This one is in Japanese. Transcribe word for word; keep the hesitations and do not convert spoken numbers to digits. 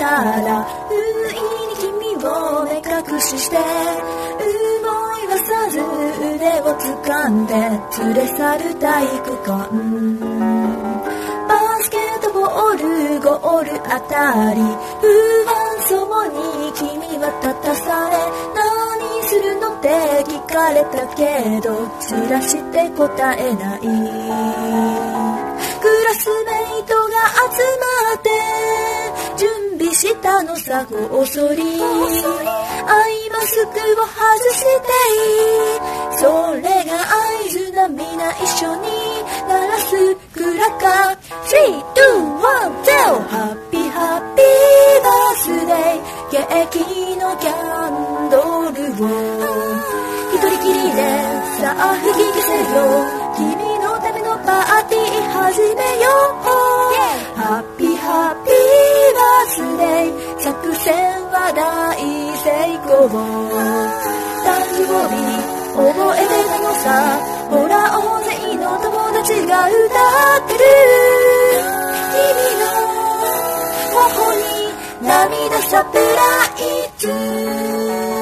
たら不意に君を目隠しして思い出さず腕を掴んで連れ去る体育館。バスケットボールゴールあたり不安そうに君は立たされ、何するのって聞かれたけど散らして答えない。クラスメイトが集まって準備したのさこそり、アイマスクを外してそれが合図だ、みんな一緒に鳴らすクラカー スリー、ツー、ワン、ゼロ ハッピーハッピーバースデー、ケーキのキャンドルを一人きりでさあ吹き消せよ、君のためのパーティー始めよう、ハッピーハッピーバースデー、作戦は大成功、誕生日覚えてたのさ、ほら大勢の友達が歌ってる、君の頬に涙サプライズ。